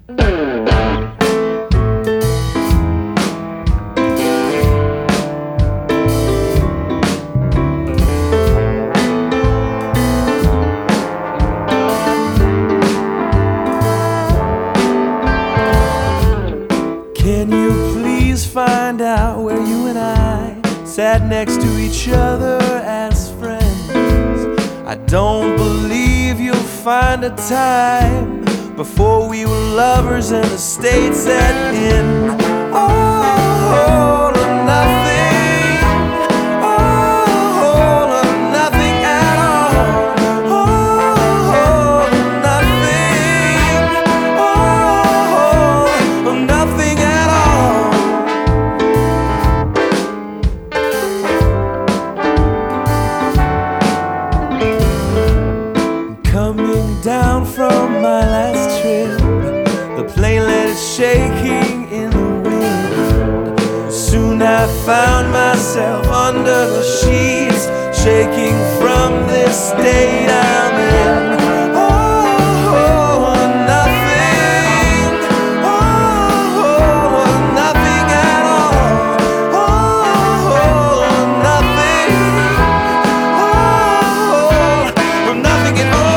Can you please find out where you and I sat next to each other as friends? I don't believe you'll find a time before we were lovers and the state set in. Oh, nothing. Oh, nothing at all. Oh, nothing. Oh, nothing at all. Coming down from my last trip, the planelet is shaking in the wind. Soon I found myself under the sheets, shaking from this state I'm in. Oh, nothing. Oh, nothing at all. Oh, nothing. Oh, nothing at all.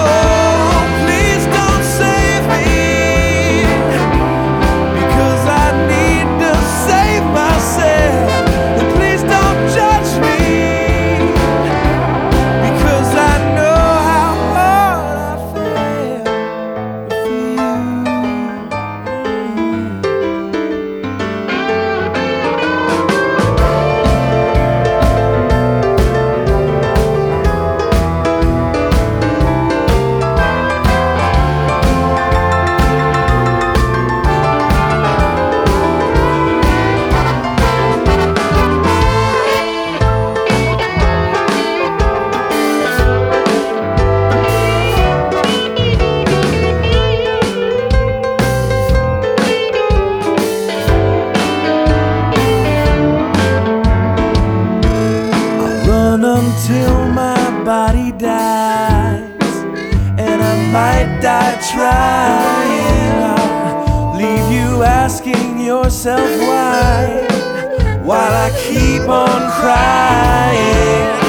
Until my body dies, and I might die trying. I'll leave you asking yourself why, while I keep on crying.